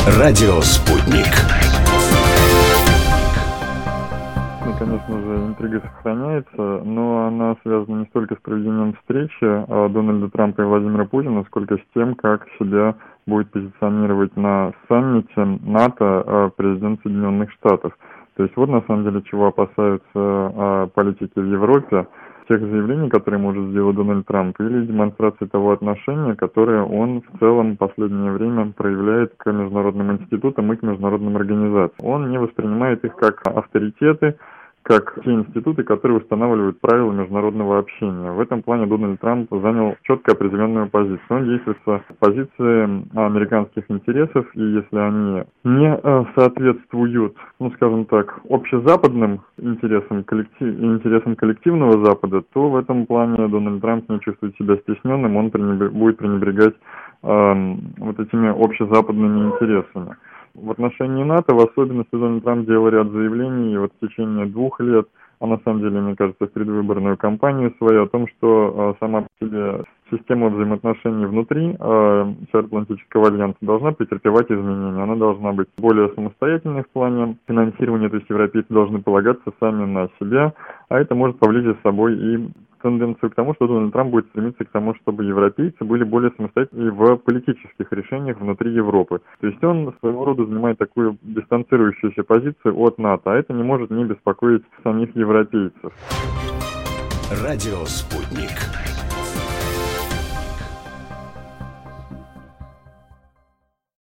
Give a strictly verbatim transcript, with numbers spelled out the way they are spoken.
Радио «Спутник». Конечно же, интрига сохраняется, но она связана не столько с проведением встречи Дональда Трампа и Владимира Путина, сколько с тем, как себя будет позиционировать на саммите НАТО президент Соединенных Штатов. То есть вот на самом деле чего опасаются политики в Европе, тех заявлений, которые может сделать Дональд Трамп, или демонстрации того отношения, которое он в целом в последнее время проявляет к международным институтам и к международным организациям. Он не воспринимает их как авторитеты, как те институты, которые устанавливают правила международного общения. В этом плане Дональд Трамп занял четко определенную позицию. Он действует с позиции американских интересов, и если они не соответствуют, ну скажем так, общезападным интересам, коллектив, интересам коллективного Запада, то в этом плане Дональд Трамп не чувствует себя стесненным, он пренебр... будет пренебрегать э, вот этими общезападными интересами. В отношении НАТО, в особенности, Дональд Трамп делал ряд заявлений и вот в течение двух лет, а на самом деле, мне кажется, в предвыборную кампанию свою, о том, что э, сама по себе система взаимоотношений внутри э, Североатлантического альянса должна претерпевать изменения. Она должна быть более самостоятельной в плане финансирования, то есть европейцы должны полагаться сами на себя, а это может повлечь за собой и тенденцию к тому, что Дональд Трамп будет стремиться к тому, чтобы европейцы были более самостоятельны в политических решениях внутри Европы. То есть он своего рода занимает такую дистанцирующуюся позицию от НАТО, а это не может не беспокоить самих европейцев. Радио «Спутник».